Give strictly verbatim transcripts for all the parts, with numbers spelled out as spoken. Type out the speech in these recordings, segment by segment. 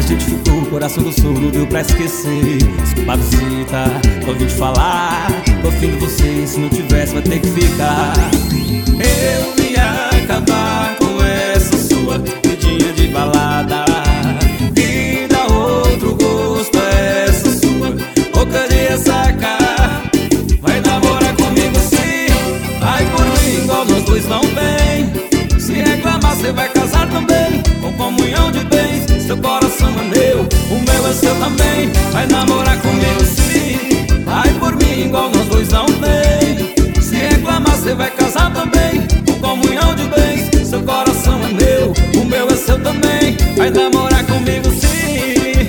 gente ficou, o coração do surdo deu pra esquecer. Desculpa a visita, tô ouvindo te falar. Tô afim de você, se não tivesse vai ter que ficar. Eu vim acabar com essa sua vidinha de balada e dar outro gosto a essa sua boca de ressaca. Vai namorar comigo sim, vai por mim igual nós dois não bem. Se reclamar cê vai casar também, com comunhão de bens. Seu coração é meu, o meu é seu também. Vai namorar comigo sim, vai por mim igual nós dois não bem. Se reclamar cê vai casar também, com comunhão de bens. Seu coração é meu, o meu é seu também. Vai namorar comigo sim.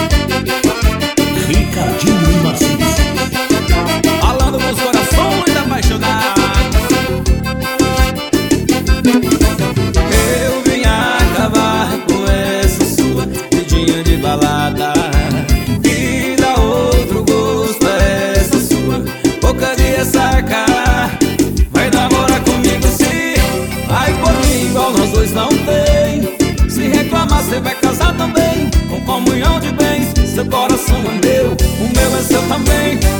Ricardinho e Marcinho, falando com os corações apaixonados. Eu vim acabar com essa sua vidinha de balada e dar outro gosto a essa sua boca de ressaca. Vai namorar comigo sim, vai por mim igual nós dois não tem. Se reclamar cê vai casar também, com comunhão de bens. Seu coração é meu, o meu é seu também.